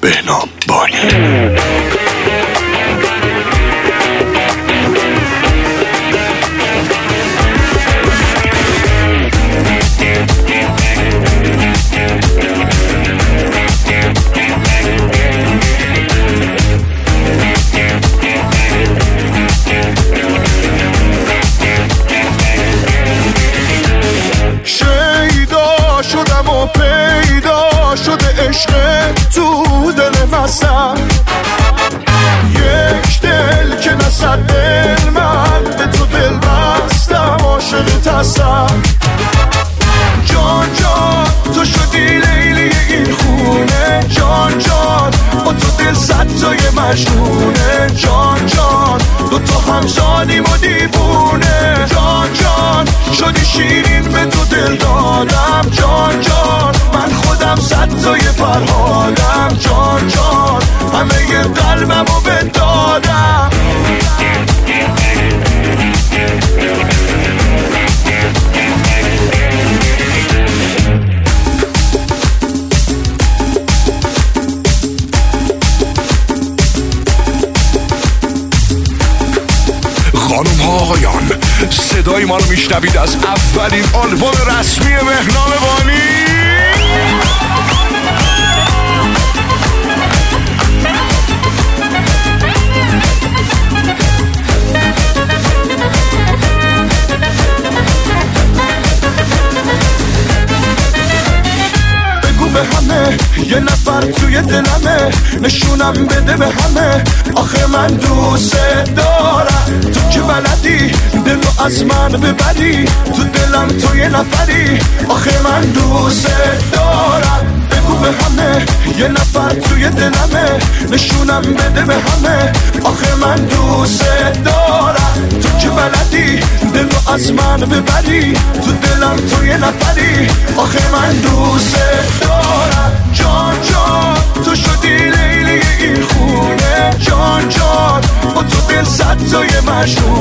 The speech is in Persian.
بهنام بانی. پیدا شده عشق تو دل واسم، یک دل که نصد دل من به تو دل بستم، عاشقت هستم. جان جان تو شدی لیلی این خونه، جان جان با تو دل صد تای مجنونه، جان جان دو تا همزادیم و دیوونه، جان جان شدی شیرین به تو دل دادم، جان جان من خودم صد تای فرهادم، جان جان همه ی قلبمو بدادم. خانم ها آقایان، صدای ما رو میشنوید از اولین آلبوم رسمی بهنام بانی. به همه یه نفر توی دلمه، نشونم بده به همه، آخه من دوست دارم. تو که بلدی دلو از من ببری، تو دلم تو یه نفری، آخه من دوست دارم. بگو به همه یه نفر توی دلمه، نشونم بده به همه، آخه من دوست دارم. تو که بلدی دلو از من ببری، تو دلم تو یه نفری، آخه من دوست دارم. جان جان تو شدی لیلی این خونه، جان جان با تو دل صد تای مجنون،